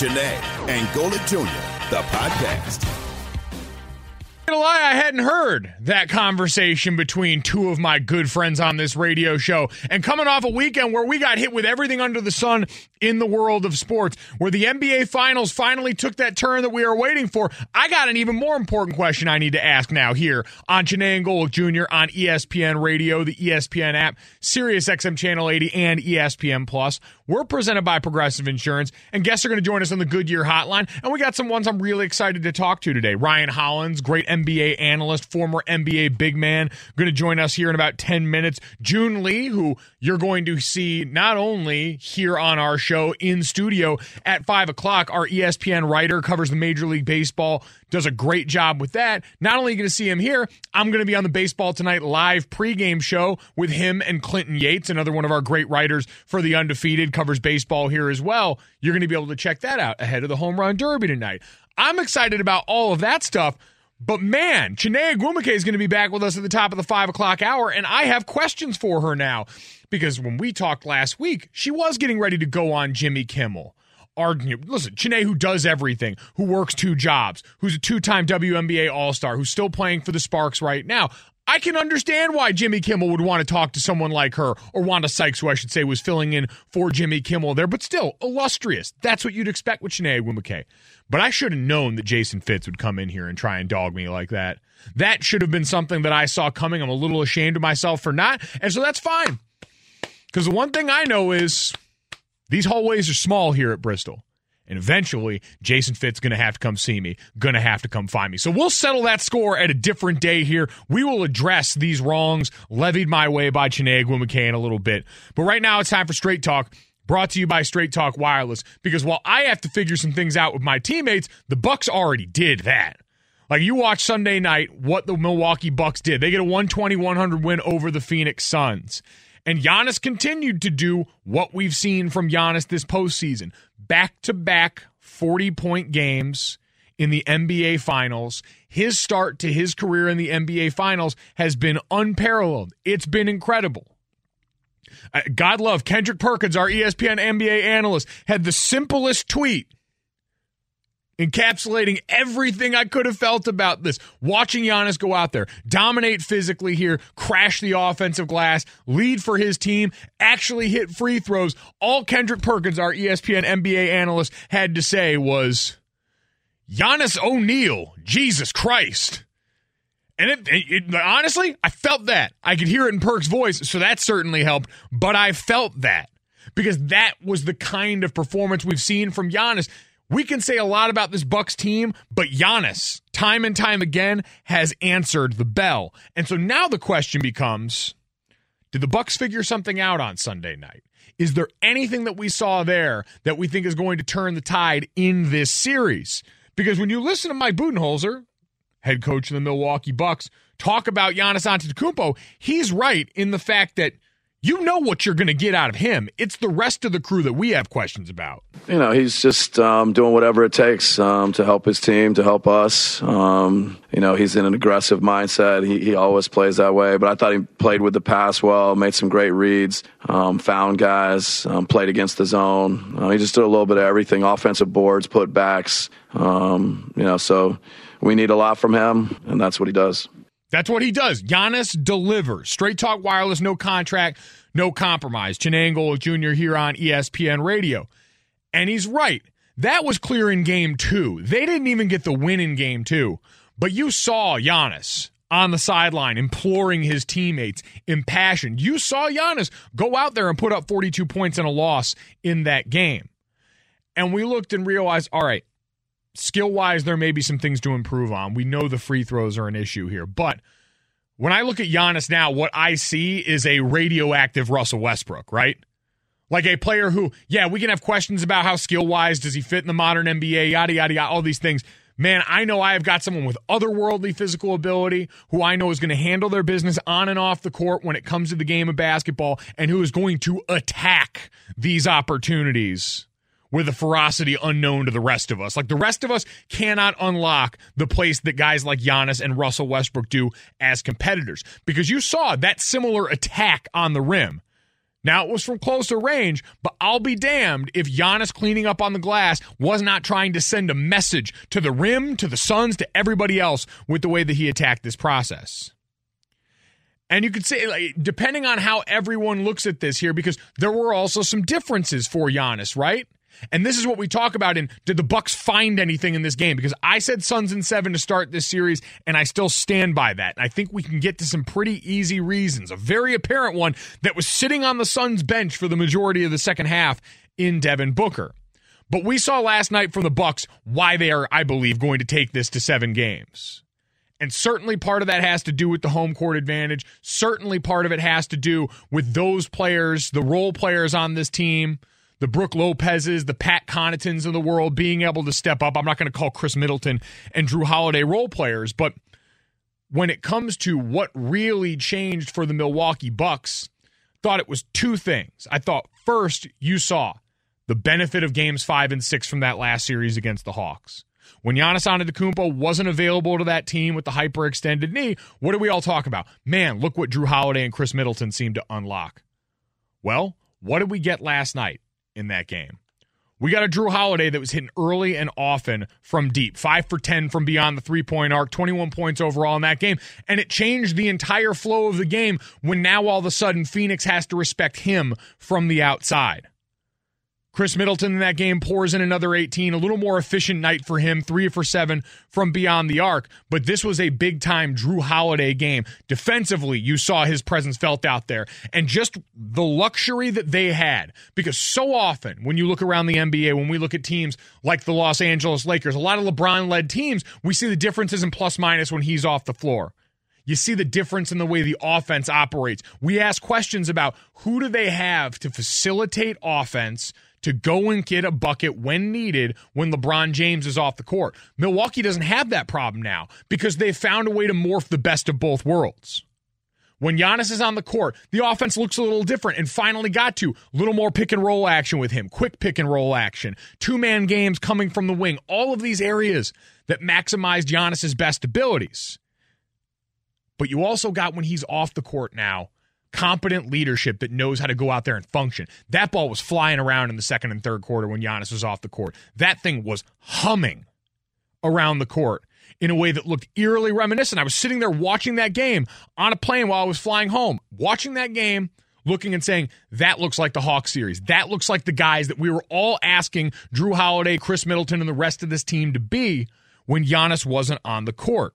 Janae and Golic Jr., the podcast. Not gonna lie, I hadn't heard that conversation between two of my good friends on this radio show. And coming off a weekend where we got hit with everything under the sun in the world of sports, where the NBA Finals finally took that turn that we were waiting for, I got an even more important question I need to ask now here on Janae and Golic Jr. on ESPN Radio, the ESPN app, Sirius XM Channel 80, and ESPN+. We're presented by Progressive Insurance, and guests are going to join us on the Goodyear Hotline, and we got some ones I'm really excited to talk to today. Ryan Hollins, great NBA analyst, former NBA big man, going to join us here in about 10 minutes. June Lee, who you're going to see not only here on our show in studio at 5 o'clock, our ESPN writer, covers the Major League Baseball, does a great job with that. Not only going to see him here, I'm going to be on the Baseball Tonight live pregame show with him and Clinton Yates, another one of our great writers for The Undefeated, covers baseball here as well. You're going to be able to check that out ahead of the Home Run Derby tonight. I'm excited about all of that stuff, but man, Chiney Ogwumike is going to be back with us at the top of the 5 o'clock hour, and I have questions for her now, because when we talked last week, she was getting ready to go on Jimmy Kimmel. Listen, Chiney, who does everything, who works two jobs, who's a two-time WNBA All-Star, who's still playing for the Sparks right now. I can understand why Jimmy Kimmel would want to talk to someone like her, or Wanda Sykes, who I should say was filling in for Jimmy Kimmel there, but still, illustrious. That's what you'd expect with Chiney Ogwumike. But I should have known that Jason Fitz would come in here and try and dog me like that. That should have been something that I saw coming. I'm a little ashamed of myself for not, and so that's fine. Because the one thing I know is these hallways are small here at Bristol. And eventually, Jason Fitz going to have to come see me, going to have to come find me. So we'll settle that score at a different day here. We will address these wrongs levied my way by Chiney Ogwumike in a little bit. But right now, it's time for Straight Talk, brought to you by Straight Talk Wireless. Because while I have to figure some things out with my teammates, the Bucks already did that. Like, you watch Sunday night what the Milwaukee Bucks did. They get a 120-100 win over the Phoenix Suns. And Giannis continued to do what we've seen from Giannis this postseason. Back-to-back 40-point games in the NBA Finals. His start to his career in the NBA Finals has been unparalleled. It's been incredible. God love, Kendrick Perkins, our ESPN NBA analyst, had the simplest tweet encapsulating everything I could have felt about this. Watching Giannis go out there, dominate physically here, crash the offensive glass, lead for his team, actually hit free throws. All Kendrick Perkins, our ESPN NBA analyst, had to say was, Giannis O'Neal, Jesus Christ. And it honestly, I felt that. I could hear it in Perk's voice, so that certainly helped. But I felt that because that was the kind of performance we've seen from Giannis. We can say a lot about this Bucks team, but Giannis, time and time again, has answered the bell. And so now the question becomes, did the Bucks figure something out on Sunday night? Is there anything that we saw there that we think is going to turn the tide in this series? Because when you listen to Mike Budenholzer, head coach of the Milwaukee Bucks, talk about Giannis Antetokounmpo, he's right in the fact that you know what you're going to get out of him. It's the rest of the crew that we have questions about. You know, he's just doing whatever it takes to help his team, to help us. You know, he's in an aggressive mindset. He always plays that way. But I thought he played with the pass well, made some great reads, found guys, played against the zone. He just did a little bit of everything, offensive boards, put backs. You know, so we need a lot from him, and that's what he does. That's what he does. Giannis delivers. Straight Talk Wireless, no contract, no compromise. Chiney and Golic Jr. here on ESPN Radio. And he's right. That was clear in Game 2. They didn't even get the win in Game 2. But you saw Giannis on the sideline imploring his teammates, impassioned. You saw Giannis go out there and put up 42 points in a loss in that game. And we looked and realized, all right, skill-wise, there may be some things to improve on. We know the free throws are an issue here. But when I look at Giannis now, what I see is a radioactive Russell Westbrook, right? Like a player who, yeah, we can have questions about how skill-wise does he fit in the modern NBA, yada, yada, yada, all these things. Man, I know I have got someone with otherworldly physical ability who I know is going to handle their business on and off the court when it comes to the game of basketball and who is going to attack these opportunities with a ferocity unknown to the rest of us. Like, the rest of us cannot unlock the place that guys like Giannis and Russell Westbrook do as competitors. Because you saw that similar attack on the rim. Now, it was from closer range, but I'll be damned if Giannis cleaning up on the glass was not trying to send a message to the rim, to the Suns, to everybody else with the way that he attacked this process. And you could say, like, depending on how everyone looks at this here, because there were also some differences for Giannis, right? And this is what we talk about in, did the Bucks find anything in this game? Because I said Suns in 7 to start this series, and I still stand by that. And I think we can get to some pretty easy reasons. A very apparent one that was sitting on the Suns bench for the majority of the second half in Devin Booker. But we saw last night from the Bucks why they are, I believe, going to take this to 7 games. And certainly part of that has to do with the home court advantage. Certainly part of it has to do with those players, the role players on this team, the Brook Lopez's, the Pat Connaughtons of the world being able to step up. I'm not going to call Chris Middleton and Drew Holiday role players, but when it comes to what really changed for the Milwaukee Bucks, thought it was 2 things. I thought first you saw the benefit of games 5 and 6 from that last series against the Hawks. When Giannis Antetokounmpo wasn't available to that team with the hyperextended knee, what do we all talk about? Man, look what Drew Holiday and Chris Middleton seemed to unlock. Well, what did we get last night in that game? We got a Drew Holiday that was hitting early and often from deep. 5 for 10 from beyond the three-point arc, 21 points overall in that game. And it changed the entire flow of the game when now all of a sudden Phoenix has to respect him from the outside. Chris Middleton in that game pours in another 18, a little more efficient night for him, 3 for 7 from beyond the arc. But this was a big-time Drew Holiday game. Defensively, you saw his presence felt out there. And just the luxury that they had. Because so often, when you look around the NBA, when we look at teams like the Los Angeles Lakers, a lot of LeBron-led teams, we see the differences in plus-minus when he's off the floor. You see the difference in the way the offense operates. We ask questions about who do they have to facilitate offense to go and get a bucket when needed when LeBron James is off the court. Milwaukee doesn't have that problem now because they've found a way to morph the best of both worlds. When Giannis is on the court, the offense looks a little different and finally got to a little more pick and roll action with him, quick pick and roll action, 2-man games coming from the wing, all of these areas that maximized Giannis's best abilities. But you also got, when he's off the court now, competent leadership that knows how to go out there and function. That ball was flying around in the second and third quarter when Giannis was off the court. That thing was humming around the court in a way that looked eerily reminiscent. I was sitting there watching that game on a plane while I was flying home, watching that game, looking and saying, that looks like the Hawks series. That looks like the guys that we were all asking Drew Holiday, Chris Middleton, and the rest of this team to be when Giannis wasn't on the court.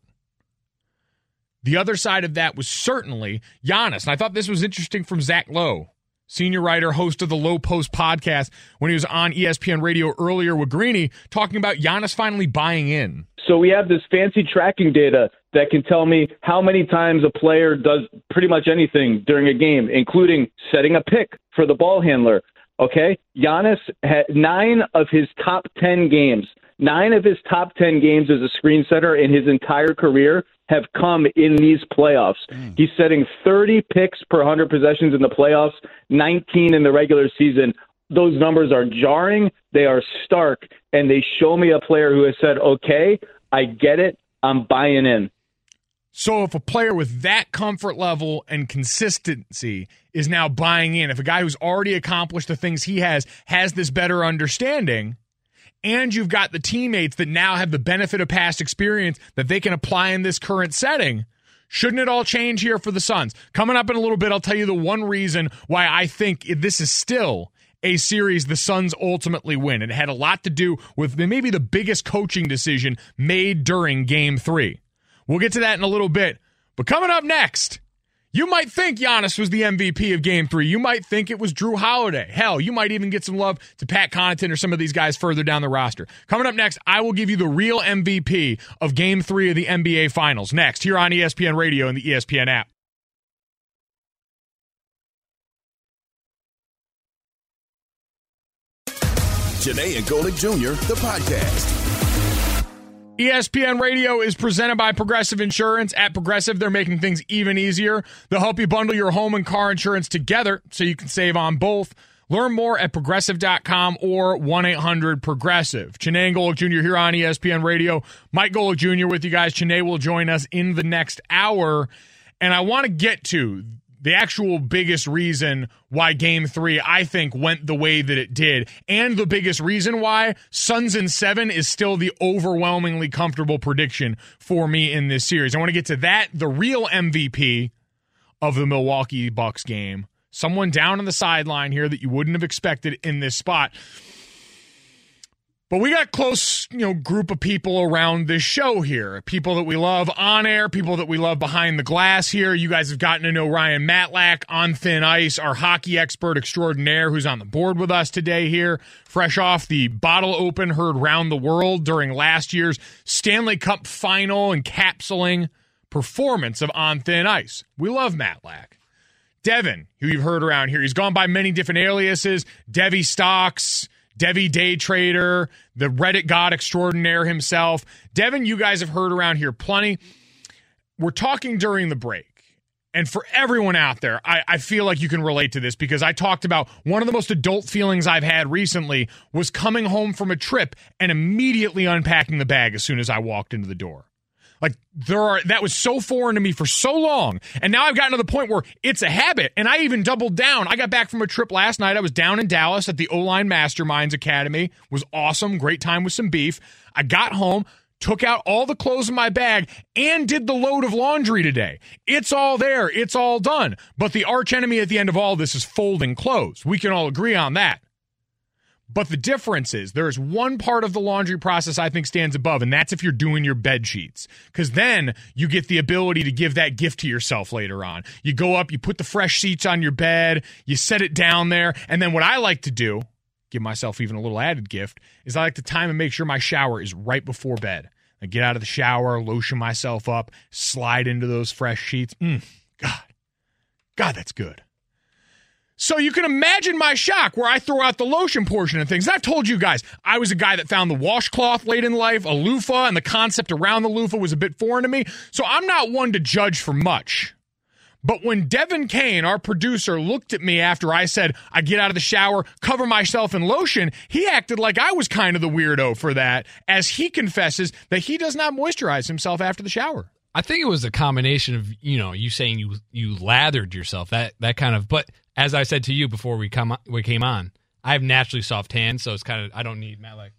The other side of that was certainly Giannis. And I thought this was interesting from Zach Lowe, senior writer, host of the Low Post podcast, when he was on ESPN Radio earlier with Greeny, talking about Giannis finally buying in. So we have this fancy tracking data that can tell me how many times a player does pretty much anything during a game, including setting a pick for the ball handler. Okay? Giannis had 9 of his top 10 games. 9 of his top 10 games as a screen setter in his entire career have come in these playoffs. He's setting 30 picks per 100 possessions in the playoffs, 19 in the regular season. Those numbers are jarring, they are stark, and they show me a player who has said, okay, I get it, I'm buying in. So if a player with that comfort level and consistency is now buying in, if a guy who's already accomplished the things he has this better understanding, and you've got the teammates that now have the benefit of past experience that they can apply in this current setting, shouldn't it all change here for the Suns? Coming up in a little bit, I'll tell you the one reason why I think this is still a series the Suns ultimately win. It had a lot to do with maybe the biggest coaching decision made during Game 3. We'll get to that in a little bit. But coming up next, you might think Giannis was the MVP of Game 3. You might think it was Drew Holiday. Hell, you might even get some love to Pat Connaughton or some of these guys further down the roster. Coming up next, I will give you the real MVP of Game 3 of the NBA Finals. Next, here on ESPN Radio and the ESPN app. Janae and Golick Jr., the podcast. ESPN Radio is presented by Progressive Insurance. At Progressive, they're making things even easier. They'll help you bundle your home and car insurance together so you can save on both. Learn more at Progressive.com or 1-800-PROGRESSIVE. Janae and Golick Jr. here on ESPN Radio. Mike Golick Jr. with you guys. Janae will join us in the next hour. And I want to get to the actual biggest reason why Game 3, I think, went the way that it did, and the biggest reason why Suns in 7 is still the overwhelmingly comfortable prediction for me in this series. I want to get to that, the real MVP of the Milwaukee Bucks game. Someone down on the sideline here that you wouldn't have expected in this spot. But we got close, group of people around this show here. People that we love on air, people that we love behind the glass here. You guys have gotten to know Ryan Matlack on thin ice, our hockey expert extraordinaire who's on the board with us today here, fresh off the bottle open heard round the world during last year's Stanley Cup final encapsulating performance of On Thin Ice. We love Matlack. Devin, who you've heard around here, he's gone by many different aliases, Devy Stocks, Devy Day Trader, the Reddit god extraordinaire himself. Devin, you guys have heard around here plenty. We're talking during the break. And for everyone out there, I feel like you can relate to this because I talked about one of the most adult feelings I've had recently was coming home from a trip and immediately unpacking the bag as soon as I walked into the door. Like, that was so foreign to me for so long. And now I've gotten to the point where it's a habit. And I even doubled down. I got back from a trip last night. I was down in Dallas at the O-Line Masterminds Academy. It was awesome. Great time with some beef. I got home, took out all the clothes in my bag, and did the load of laundry today. It's all there. It's all done. But the arch enemy at the end of all this is folding clothes. We can all agree on that. But the difference is there is one part of the laundry process I think stands above, and that's if you're doing your bed sheets. Because then you get the ability to give that gift to yourself later on. You go up, you put the fresh sheets on your bed, you set it down there, and then what I like to do, give myself even a little added gift, is I like to time and make sure my shower is right before bed. I get out of the shower, lotion myself up, slide into those fresh sheets. God, that's good. So you can imagine my shock where I throw out the lotion portion of things. And I've told you guys, I was a guy that found the washcloth late in life, a loofah, and the concept around the loofah was a bit foreign to me. So I'm not one to judge for much. But when Devin Kane, our producer, looked at me after I said, I get out of the shower, cover myself in lotion, he acted like I was kind of the weirdo for that, as he confesses that he does not moisturize himself after the shower. I think it was a combination of, you saying you lathered yourself, that kind of, but as I said to you before we came on, I have naturally soft hands, so it's kind of, I don't need Matlack.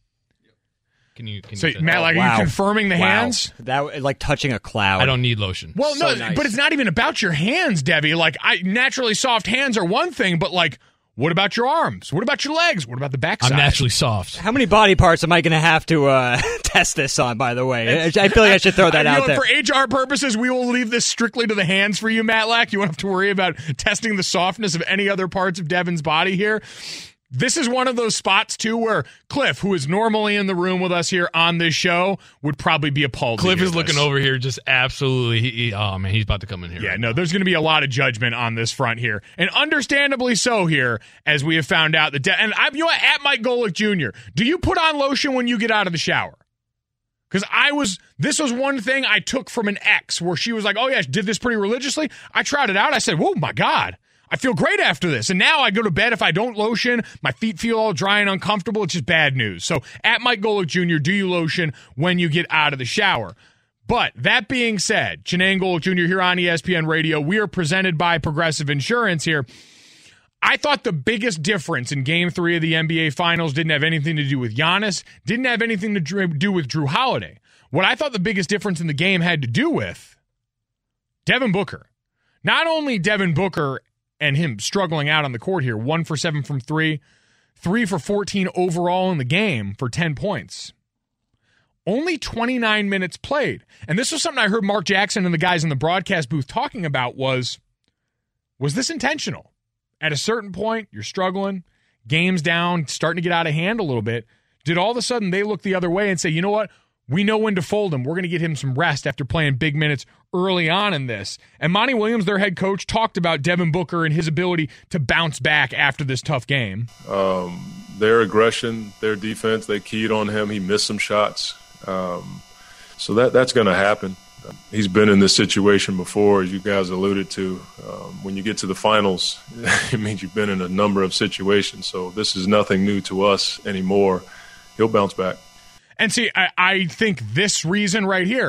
Can you Matlack, are you confirming the hands? That like touching a cloud. I don't need lotion. Well, so no, nice. But it's not even about your hands, Debbie. Like, naturally soft hands are one thing, but like, what about your arms? What about your legs? What about the backside? I'm naturally soft. How many body parts am I going to have to test this on, by the way? I feel like I should throw that out there. For HR purposes, we will leave this strictly to the hands for you, Matlack. You won't have to worry about testing the softness of any other parts of Devin's body here. This is one of those spots, too, where Cliff, who is normally in the room with us here on this show, would probably be appalled. Cliff is looking over here just absolutely, oh, man, he's about to come in here. Yeah, no, there's going to be a lot of judgment on this front here. And understandably so here, as we have found out. And at Mike Golick Jr., do you put on lotion when you get out of the shower? Because this was one thing I took from an ex where she was like, oh, yeah, did this pretty religiously. I tried it out. I said, whoa, my God. I feel great after this. And now I go to bed. If I don't lotion, my feet feel all dry and uncomfortable. It's just bad news. So at Mike Golick Jr., do you lotion when you get out of the shower? But that being said, Chinang Golick Jr. here on ESPN Radio. We are presented by Progressive Insurance here. I thought the biggest difference in Game 3 of the NBA Finals didn't have anything to do with Giannis, didn't have anything to do with Drew Holiday. What I thought the biggest difference in the game had to do with Devin Booker. Not only Devin Booker and him struggling out on the court here, 1 for 7 from 3, 3 for 14 overall in the game for 10 points. Only 29 minutes played. And this was something I heard Mark Jackson and the guys in the broadcast booth talking about was this intentional? At a certain point, you're struggling, game's down, starting to get out of hand a little bit. Did all of a sudden they look the other way and say, you know what? We know when to fold him. We're going to get him some rest after playing big minutes early on in this. And Monty Williams, their head coach, talked about Devin Booker and his ability to bounce back after this tough game. Their aggression, their defense, they keyed on him. He missed some shots. So that's going to happen. He's been in this situation before, as you guys alluded to. When you get to the finals, it means you've been in a number of situations. So this is nothing new to us anymore. He'll bounce back. And see, I think this reason right here,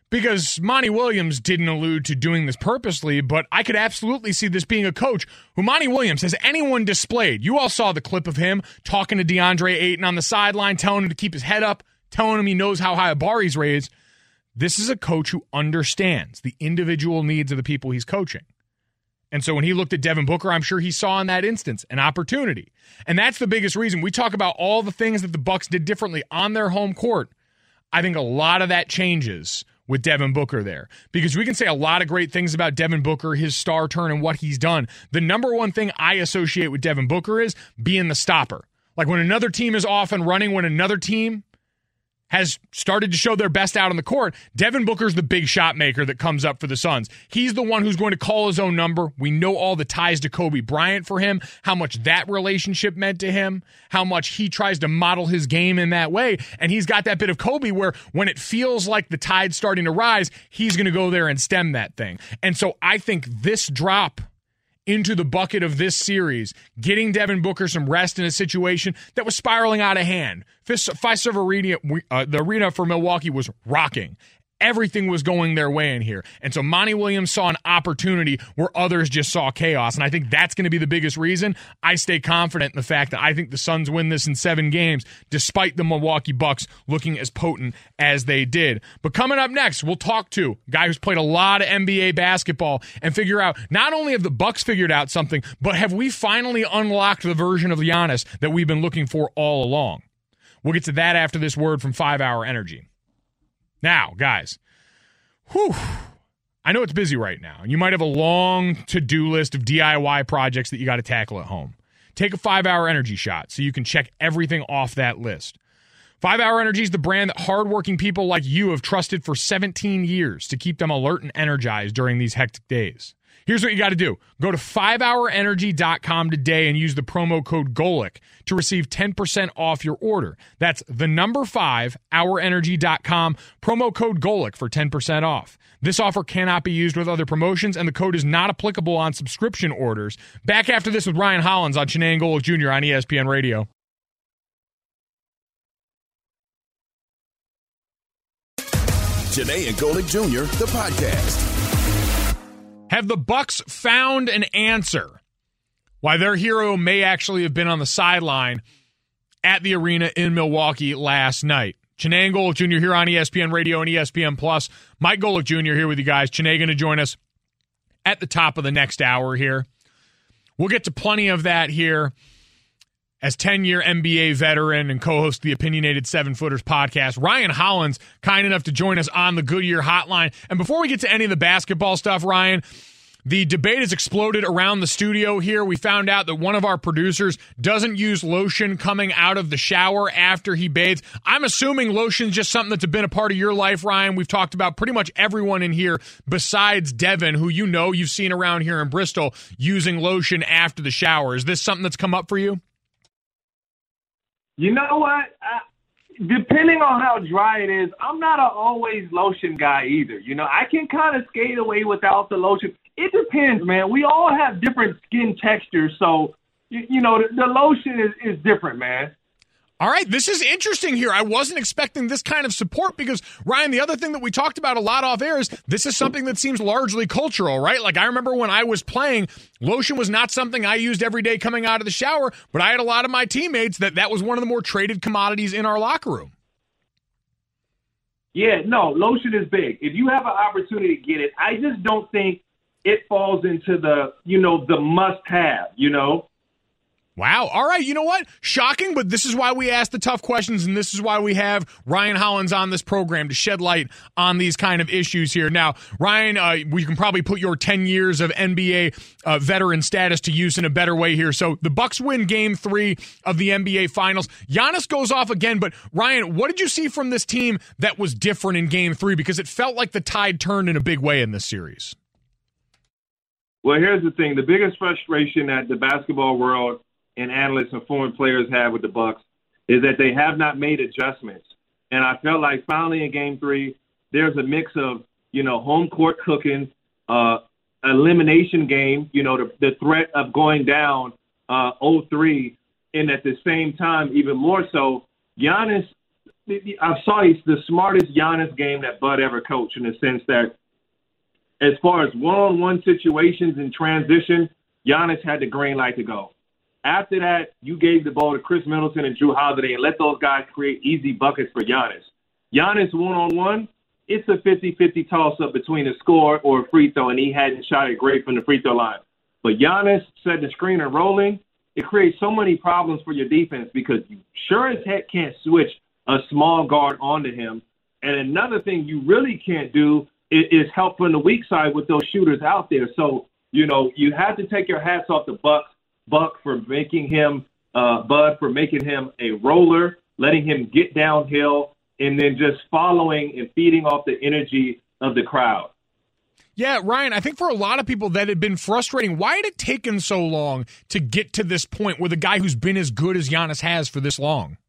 Because Monty Williams didn't allude to doing this purposely, but I could absolutely see this being a coach who Monty Williams, has anyone displayed? You all saw the clip of him talking to DeAndre Ayton on the sideline, telling him to keep his head up, telling him he knows how high a bar he's raised. This is a coach who understands the individual needs of the people he's coaching. And so when he looked at Devin Booker, I'm sure he saw in that instance an opportunity. And that's the biggest reason. We talk about all the things that the Bucks did differently on their home court. I think a lot of that changes with Devin Booker there, because we can say a lot of great things about Devin Booker, his star turn, and what he's done. The number one thing I associate with Devin Booker is being the stopper. Like when another team is off and running, when another team has started to show their best out on the court, Devin Booker's the big shot maker that comes up for the Suns. He's the one who's going to call his own number. We know all the ties to Kobe Bryant for him, how much that relationship meant to him, how much he tries to model his game in that way. And he's got that bit of Kobe where when it feels like the tide's starting to rise, he's going to go there and stem that thing. And so I think this drop into the bucket of this series, getting Devin Booker some rest in a situation that was spiraling out of hand. Fiserv Arena, the arena for Milwaukee was rocking. Everything was going their way in here. And so Monty Williams saw an opportunity where others just saw chaos. And I think that's going to be the biggest reason I stay confident in the fact that I think the Suns win this in 7 games, despite the Milwaukee Bucks looking as potent as they did. But coming up next, we'll talk to a guy who's played a lot of NBA basketball and figure out, not only have the Bucks figured out something, but have we finally unlocked the version of Giannis that we've been looking for all along? We'll get to that after this word from 5 Hour Energy. Now, guys, I know it's busy right now. You might have a long to-do list of DIY projects that you got to tackle at home. Take a 5 Hour Energy shot so you can check everything off that list. 5 Hour Energy is the brand that hardworking people like you have trusted for 17 years to keep them alert and energized during these hectic days. Here's what you got to do. Go to 5hourenergy.com today and use the promo code GOLIK to receive 10% off your order. That's the number 5hourenergy.com, promo code GOLIK for 10% off. This offer cannot be used with other promotions, and the code is not applicable on subscription orders. Back after this with Ryan Hollins on Chiney and Golic Jr. on ESPN Radio. Chiney and Golic Jr., the podcast. Have the Bucks found an answer why their hero may actually have been on the sideline at the arena in Milwaukee last night? Chiney and Golic Jr. here on ESPN Radio and ESPN Plus. Mike Golic Jr. here with you guys. Chiney going to join us at the top of the next hour here. We'll get to plenty of that here as 10-year NBA veteran and co-host of the Opinionated 7-Footers podcast. Ryan Hollins, kind enough to join us on the Goodyear hotline. And before we get to any of the basketball stuff, Ryan, the debate has exploded around the studio here. We found out that one of our producers doesn't use lotion coming out of the shower after he bathes. I'm assuming lotion's just something that's been a part of your life, Ryan. We've talked about pretty much everyone in here besides Devin, who you've seen around here in Bristol using lotion after the shower. Is this something that's come up for you? You know what? Depending on how dry it is, I'm not an always lotion guy either. You know, I can kind of skate away without the lotion. It depends, man. We all have different skin textures, so, you know, the lotion is different, man. All right, this is interesting here. I wasn't expecting this kind of support because, Ryan, the other thing that we talked about a lot off air is this is something that seems largely cultural, right? Like I remember when I was playing, lotion was not something I used every day coming out of the shower, but I had a lot of my teammates that was one of the more traded commodities in our locker room. Yeah, no, lotion is big. If you have an opportunity to get it, I just don't think it falls into the must-have, you know? Wow. All right. You know what? Shocking, but this is why we ask the tough questions, and this is why we have Ryan Hollins on this program to shed light on these kind of issues here. Now, Ryan, we can probably put your 10 years of NBA veteran status to use in a better way here. So the Bucks win Game 3 of the NBA Finals. Giannis goes off again, but Ryan, what did you see from this team that was different in Game 3? Because it felt like the tide turned in a big way in this series. Well, here's the thing. The biggest frustration that the basketball world and analysts and foreign players have with the Bucks is that they have not made adjustments. And I felt like finally in Game 3, there's a mix of, home court cooking, elimination game, the threat of going down 0-3, and at the same time, even more so, Giannis I saw he's the smartest Giannis game that Bud ever coached, in the sense that as far as one-on-one situations in transition, Giannis had the green light to go. After that, you gave the ball to Chris Middleton and Drew Holiday and let those guys create easy buckets for Giannis. Giannis one-on-one, it's a 50-50 toss-up between a score or a free throw, and he hadn't shot it great from the free throw line. But Giannis setting the screen and rolling, it creates so many problems for your defense because you sure as heck can't switch a small guard onto him. And another thing you really can't do is help from the weak side with those shooters out there. So, you know, you have to take your hats off to Buck for making him, Bud for making him a roller, letting him get downhill, and then just following and feeding off the energy of the crowd. Yeah, Ryan, I think for a lot of people that had been frustrating. Why had it taken so long to get to this point with a guy who's been as good as Giannis has for this long?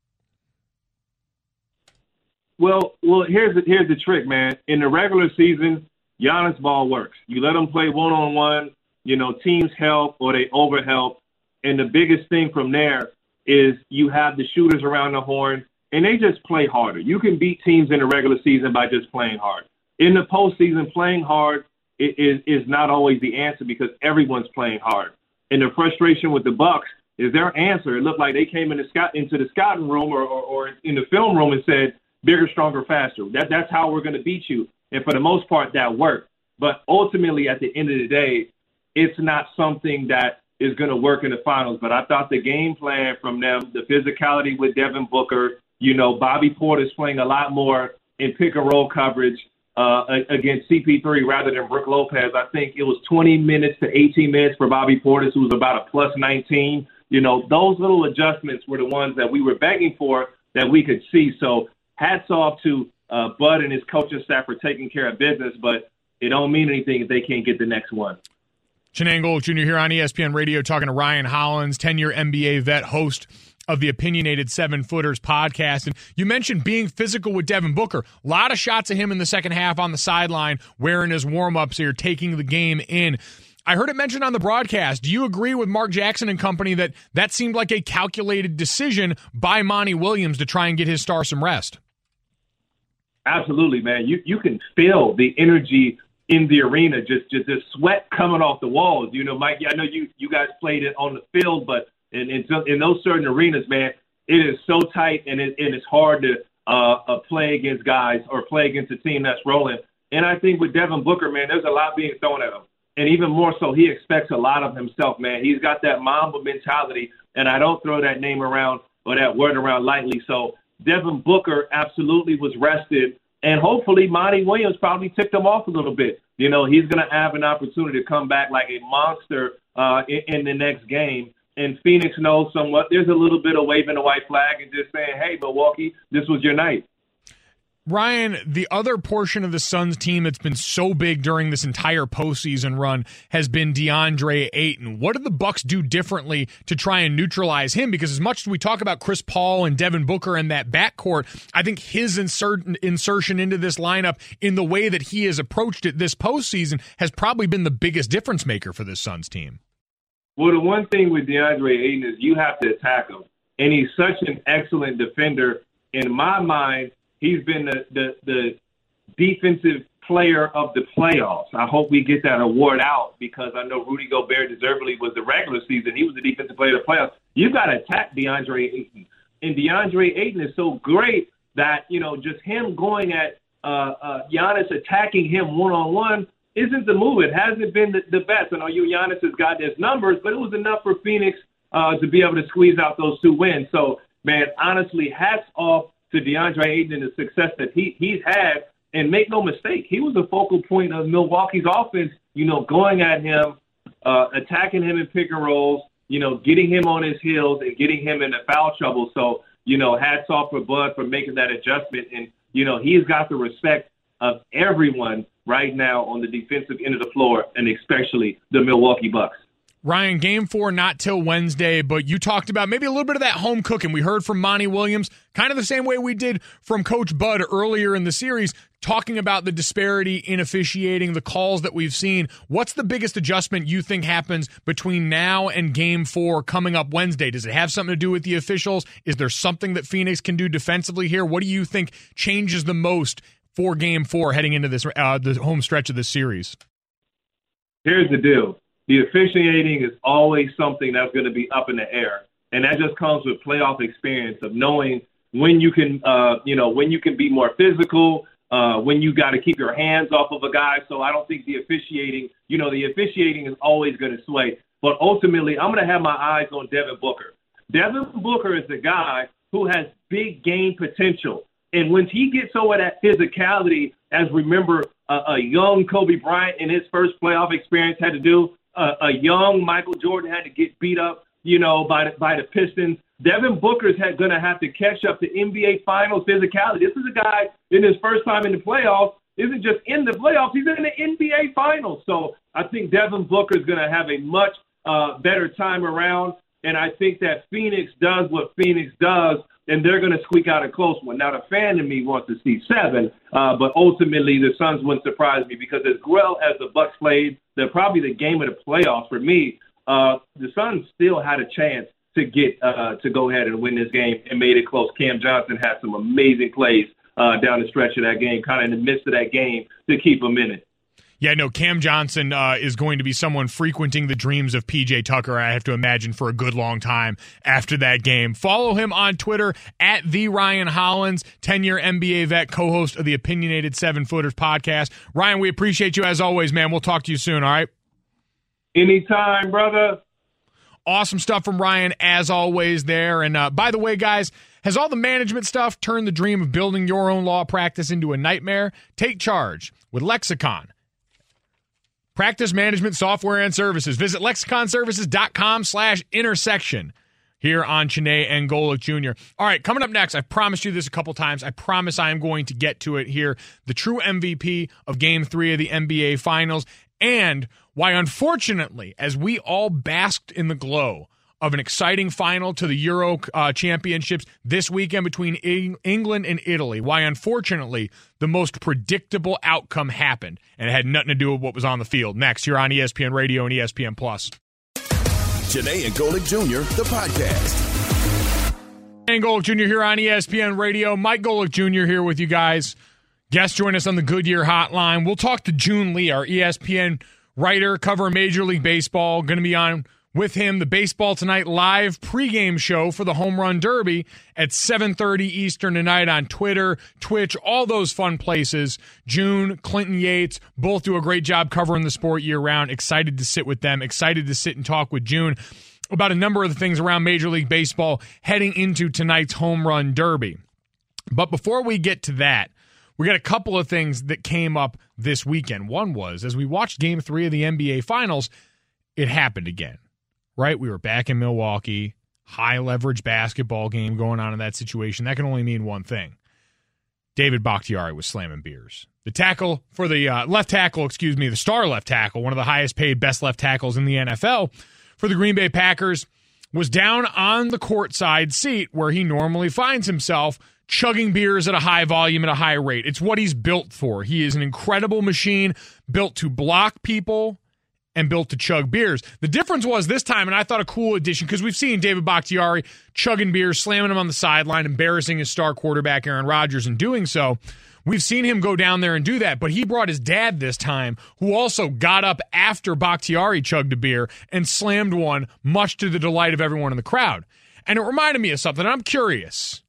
Well, here's the trick, man. In the regular season, Giannis ball works. You let him play one-on-one, you know, teams help or they overhelp. And the biggest thing from there is you have the shooters around the horn, and they just play harder. You can beat teams in the regular season by just playing hard. In the postseason, playing hard is not always the answer because everyone's playing hard. And the frustration with the Bucks is their answer. It looked like they came into the scouting room or in the film room and said, bigger, stronger, faster. That's how we're going to beat you. And for the most part, that worked. But ultimately, at the end of the day, it's not something that is going to work in the finals. But I thought the game plan from them, the physicality with Devin Booker, you know, Bobby Portis playing a lot more in pick-and-roll coverage against CP3 rather than Brook Lopez. I think it was 20 minutes to 18 minutes for Bobby Portis, who was about a plus 19. You know, those little adjustments were the ones that we were begging for that we could see. So hats off to Bud and his coaching staff for taking care of business, but it don't mean anything if they can't get the next one. Chinango Golch Jr. here on ESPN Radio talking to Ryan Hollins, 10-year NBA vet, host of the Opinionated Seven Footers podcast. And you mentioned being physical with Devin Booker. A lot of shots of him in the second half on the sideline wearing his warm-ups here, taking the game in. I heard it mentioned on the broadcast. Do you agree with Mark Jackson and company that seemed like a calculated decision by Monty Williams to try and get his star some rest? Absolutely, man. You can feel the energy in the arena, just sweat coming off the walls. You know, Mike, I know you guys played it on the field, but in those certain arenas, man, it is so tight and it's hard to play against guys or play against a team that's rolling. And I think with Devin Booker, man, there's a lot being thrown at him. And even more so, he expects a lot of himself, man. He's got that Mamba mentality, and I don't throw that name around or that word around lightly. So Devin Booker absolutely was rested, and hopefully Monty Williams probably ticked him off a little bit. You know, he's going to have an opportunity to come back like a monster in the next game. And Phoenix knows somewhat. There's a little bit of waving the white flag and just saying, hey, Milwaukee, this was your night. Ryan, the other portion of the Suns team that's been so big during this entire postseason run has been DeAndre Ayton. What did the Bucks do differently to try and neutralize him? Because as much as we talk about Chris Paul and Devin Booker and that backcourt, I think his insertion into this lineup in the way that he has approached it this postseason has probably been the biggest difference maker for this Suns team. Well, the one thing with DeAndre Ayton is you have to attack him. And he's such an excellent defender. In my mind, he's been the defensive player of the playoffs. I hope we get that award out because I know Rudy Gobert deservedly was the regular season. He was the defensive player of the playoffs. You've got to attack DeAndre Ayton. And DeAndre Ayton is so great that, you know, just him going at Giannis, attacking him one-on-one isn't the move. It hasn't been the best. I know Giannis has got his numbers, but it was enough for Phoenix to be able to squeeze out those two wins. So, man, honestly, hats off to DeAndre Ayton and the success that he's had. And make no mistake, he was a focal point of Milwaukee's offense, you know, going at him, attacking him in pick and rolls, you know, getting him on his heels and getting him into foul trouble. So, you know, hats off for Bud for making that adjustment. And, you know, he's got the respect of everyone right now on the defensive end of the floor, and especially the Milwaukee Bucks. Ryan, Game 4 not till Wednesday, but you talked about maybe a little bit of that home cooking. We heard from Monty Williams, kind of the same way we did from Coach Bud earlier in the series, talking about the disparity in officiating, the calls that we've seen. What's the biggest adjustment you think happens between now and Game 4 coming up Wednesday? Does it have something to do with the officials? Is there something that Phoenix can do defensively here? What do you think changes the most for Game 4 heading into this the home stretch of this series? Here's the deal. The officiating is always something that's going to be up in the air. And that just comes with playoff experience of knowing when you can, when you can be more physical, when you got to keep your hands off of a guy. So I don't think the officiating is always going to sway. But ultimately, I'm going to have my eyes on Devin Booker. Devin Booker is the guy who has big game potential. And when he gets over that physicality, as remember, a young Kobe Bryant in his first playoff experience had to do, a young Michael Jordan had to get beat up, by the Pistons. Devin Booker's going to have to catch up to NBA Finals physicality. This is a guy in his first time in the playoffs, isn't just in the playoffs, he's in the NBA Finals. So I think Devin Booker's going to have a much better time around, and I think that Phoenix does what Phoenix does, and they're going to squeak out a close one. Now, the fan in me wants to see 7, but ultimately the Suns wouldn't surprise me because as well as the Bucks played, they're probably the game of the playoffs for me. The Suns still had a chance to get to go ahead and win this game and made it close. Cam Johnson had some amazing plays down the stretch of that game, kind of in the midst of that game to keep them in it. Yeah, no, Cam Johnson is going to be someone frequenting the dreams of P.J. Tucker, I have to imagine, for a good long time after that game. Follow him on Twitter at @TheRyanHollins, 10-year NBA vet, co-host of the Opinionated 7-Footers podcast. Ryan, we appreciate you as always, man. We'll talk to you soon, all right? Anytime, brother. Awesome stuff from Ryan, as always, there. And by the way, guys, has all the management stuff turned the dream of building your own law practice into a nightmare? Take charge with Lexicon. Practice management software and services. Visit lexiconservices.com/intersection here on Chiney and Golic Jr. All right, coming up next, I promised you this a couple times. I promise I am going to get to it here. The true MVP of Game 3 of the NBA Finals, and why, unfortunately, as we all basked in the glow of an exciting final to the Euro Championships this weekend between England and Italy, why, unfortunately, the most predictable outcome happened, and it had nothing to do with what was on the field. Next, here on ESPN Radio and ESPN+. Chiney and Golic Jr., the podcast. And Golic Jr. here on ESPN Radio. Mike Golic Jr. here with you guys. Guests join us on the Goodyear Hotline. We'll talk to June Lee, our ESPN writer, covering Major League Baseball. Going to be on with him, the Baseball Tonight live pregame show for the Home Run Derby at 7:30 Eastern tonight on Twitter, Twitch, all those fun places. June, Clinton Yates, both do a great job covering the sport year-round. Excited to sit with them, excited to sit and talk with June about a number of the things around Major League Baseball heading into tonight's Home Run Derby. But before we get to that, we got a couple of things that came up this weekend. One was, as we watched Game 3 of the NBA Finals, it happened again. Right? We were back in Milwaukee, high leverage basketball game going on in that situation. That can only mean one thing. David Bakhtiari was slamming beers. The tackle for the the star left tackle, one of the highest paid, best left tackles in the NFL for the Green Bay Packers, was down on the courtside seat where he normally finds himself, chugging beers at a high volume at a high rate. It's what he's built for. He is an incredible machine, built to block people and built to chug beers. The difference was this time, and I thought a cool addition, because we've seen David Bakhtiari chugging beers, slamming him on the sideline, embarrassing his star quarterback Aaron Rodgers in doing so. We've seen him go down there and do that, but he brought his dad this time, who also got up after Bakhtiari chugged a beer and slammed one, much to the delight of everyone in the crowd. And it reminded me of something, and I'm curious.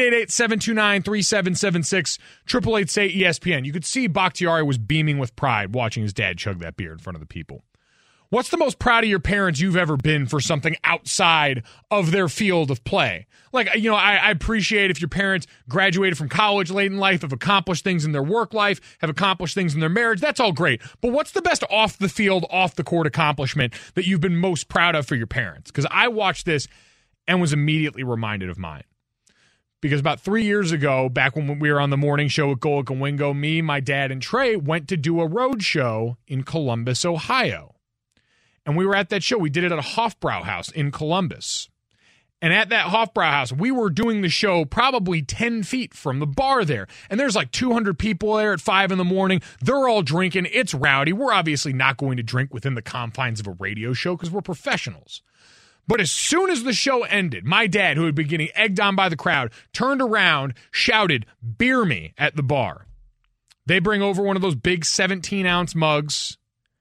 888-729-3776, 888-SAY-ESPN. You could see Bakhtiari was beaming with pride watching his dad chug that beer in front of the people. What's the most proud of your parents you've ever been for something outside of their field of play? Like, I appreciate if your parents graduated from college late in life, have accomplished things in their work life, have accomplished things in their marriage. That's all great. But what's the best off the field, off the court accomplishment that you've been most proud of for your parents? Because I watched this and was immediately reminded of mine. Because about 3 years ago, back when we were on the morning show with Golic and Wingo, me, my dad, and Trey went to do a road show in Columbus, Ohio. And we were at that show. We did it at a Hofbrauhaus in Columbus. And at that Hofbrauhaus, we were doing the show probably 10 feet from the bar there. And there's like 200 people there at 5 in the morning. They're all drinking. It's rowdy. We're obviously not going to drink within the confines of a radio show because we're professionals. But as soon as the show ended, my dad, who had been getting egged on by the crowd, turned around, shouted, "Beer me," at the bar. They bring over one of those big 17-ounce mugs.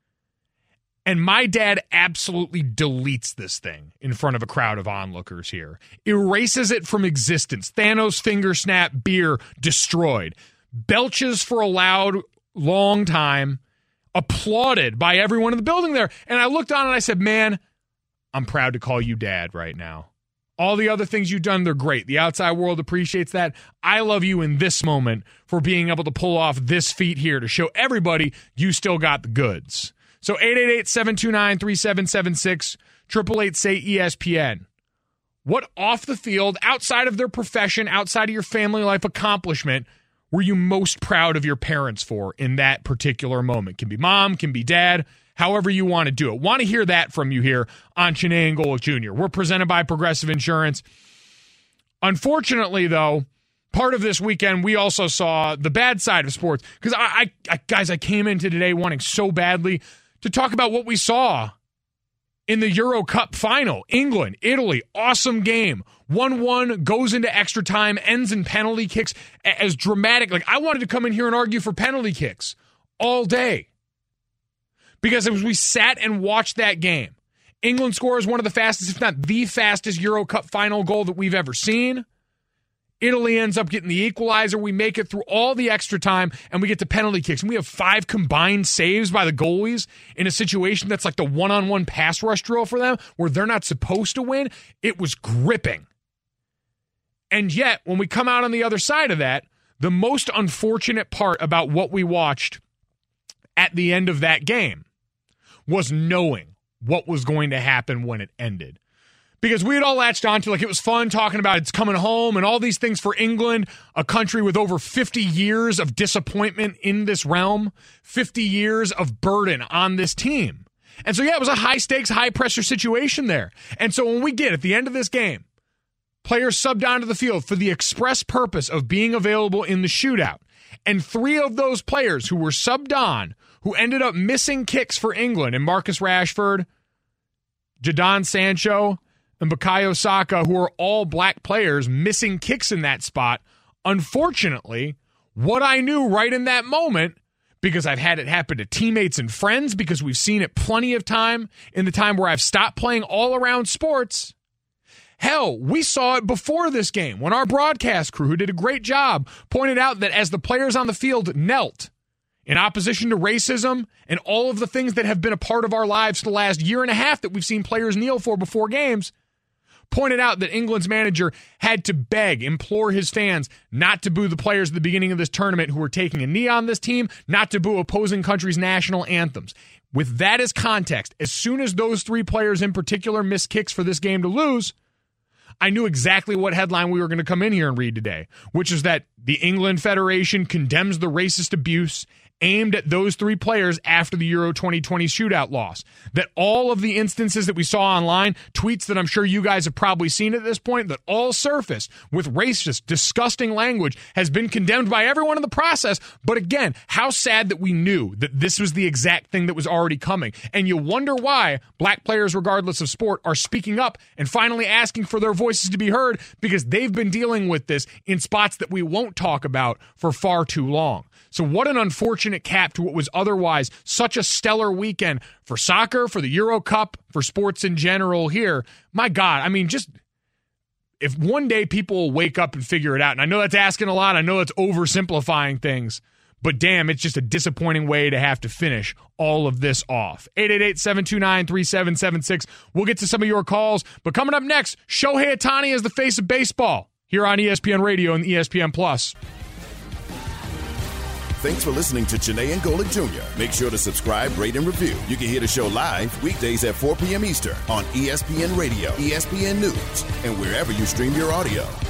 And my dad absolutely deletes this thing in front of a crowd of onlookers here. Erases it from existence. Thanos finger snap, beer destroyed. Belches for a loud, long time. Applauded by everyone in the building there. And I looked on and I said, man, I'm proud to call you dad right now. All the other things you've done, they're great. The outside world appreciates that. I love you in this moment for being able to pull off this feat here to show everybody you still got the goods. So 888-729-3776, 888-SAY-ESPN. What off the field, outside of their profession, outside of your family life accomplishment, were you most proud of your parents for in that particular moment? Can be mom, can be dad, however you want to do it. Want to hear that from you here on Chiney and Golic Jr. We're presented by Progressive Insurance. Unfortunately, though, part of this weekend, we also saw the bad side of sports. Because, guys, I came into today wanting so badly to talk about what we saw in the Euro Cup final. England, Italy, awesome game. 1-1, goes into extra time, ends in penalty kicks. As dramatic. Like, I wanted to come in here and argue for penalty kicks all day. Because as we sat and watched that game, England scores one of the fastest, if not the fastest, Euro Cup final goal that we've ever seen. Italy ends up getting the equalizer. We make it through all the extra time, and we get to penalty kicks. And we have 5 combined saves by the goalies in a situation that's like the one-on-one pass rush drill for them, where they're not supposed to win. It was gripping. And yet, when we come out on the other side of that, the most unfortunate part about what we watched at the end of that game was knowing what was going to happen when it ended. Because we had all latched onto, like, it was fun talking about it's coming home and all these things for England, a country with over 50 years of disappointment in this realm, 50 years of burden on this team. And so, yeah, it was a high-stakes, high-pressure situation there. And so when we get, at the end of this game, players subbed onto the field for the express purpose of being available in the shootout, and 3 of those players who were subbed on, who ended up missing kicks for England, and Marcus Rashford, Jadon Sancho, and Bukayo Saka, who are all black players, missing kicks in that spot. Unfortunately, what I knew right in that moment, because I've had it happen to teammates and friends, because we've seen it plenty of time in the time where I've stopped playing all around sports. Hell, we saw it before this game when our broadcast crew, who did a great job, pointed out that as the players on the field knelt in opposition to racism and all of the things that have been a part of our lives for the last year and a half that we've seen players kneel for before games, pointed out that England's manager had to beg, implore his fans not to boo the players at the beginning of this tournament who were taking a knee on this team, not to boo opposing countries' national anthems. With that as context, as soon as those 3 players in particular missed kicks for this game to lose, I knew exactly what headline we were going to come in here and read today, which is that the England Federation condemns the racist abuse aimed at those 3 players after the Euro 2020 shootout loss. That all of the instances that we saw online, tweets that I'm sure you guys have probably seen at this point, that all surfaced with racist, disgusting language, has been condemned by everyone in the process. But again, how sad that we knew that this was the exact thing that was already coming. And you wonder why black players, regardless of sport, are speaking up and finally asking for their voices to be heard, because they've been dealing with this in spots that we won't talk about for far too long. So what an unfortunate cap to what was otherwise such a stellar weekend for soccer, for the Euro Cup, for sports in general here. My God, I mean, just if one day people will wake up and figure it out, and I know that's asking a lot, I know that's oversimplifying things, but damn, it's just a disappointing way to have to finish all of this off. 888-729-3776. We'll get to some of your calls, but coming up next, Shohei Ohtani is the face of baseball here on ESPN Radio and ESPN Plus. Thanks for listening to Chiney and Golic Jr. Make sure to subscribe, rate, and review. You can hear the show live weekdays at 4 p.m. Eastern on ESPN Radio, ESPN News, and wherever you stream your audio.